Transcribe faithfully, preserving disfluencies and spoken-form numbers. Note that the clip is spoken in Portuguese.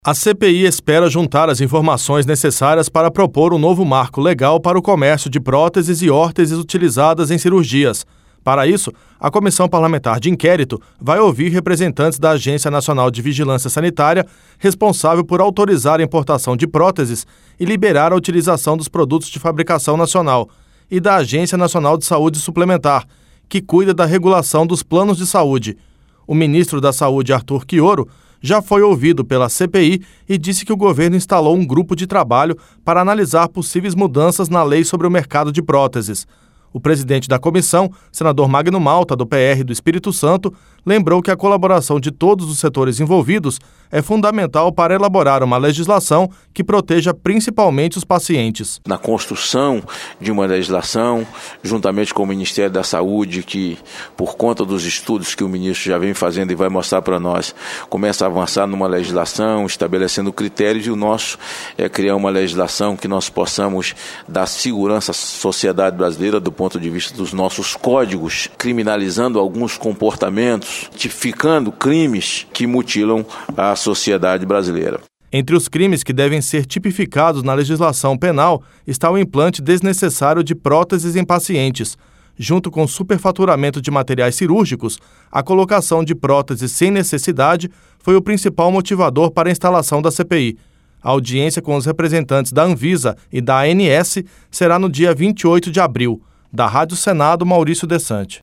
A C P I espera juntar as informações necessárias para propor um novo marco legal para o comércio de próteses e órteses utilizadas em cirurgias. Para isso, a Comissão Parlamentar de Inquérito vai ouvir representantes da Agência Nacional de Vigilância Sanitária, responsável por autorizar a importação de próteses e liberar a utilização dos produtos de fabricação nacional, e da Agência Nacional de Saúde Suplementar, que cuida da regulação dos planos de saúde. O ministro da Saúde, Arthur Quiorio, já foi ouvido pela C P I e disse que o governo instalou um grupo de trabalho para analisar possíveis mudanças na lei sobre o mercado de próteses. O presidente da comissão, senador Magno Malta, do P R do Espírito Santo, lembrou que a colaboração de todos os setores envolvidos é fundamental para elaborar uma legislação que proteja principalmente os pacientes. Na construção de uma legislação, juntamente com o Ministério da Saúde, que por conta dos estudos que o ministro já vem fazendo e vai mostrar para nós, começa a avançar numa legislação, estabelecendo critérios, e o nosso é criar uma legislação que nós possamos dar segurança à sociedade brasileira do ponto de vista dos nossos códigos, criminalizando alguns comportamentos, tipificando crimes que mutilam a sociedade brasileira. Entre os crimes que devem ser tipificados na legislação penal está o implante desnecessário de próteses em pacientes. Junto com o superfaturamento de materiais cirúrgicos, a colocação de próteses sem necessidade foi o principal motivador para a instalação da C P I. A audiência com os representantes da Anvisa e da A N S será no dia vinte e oito de abril. Da Rádio Senado, Maurício Desante.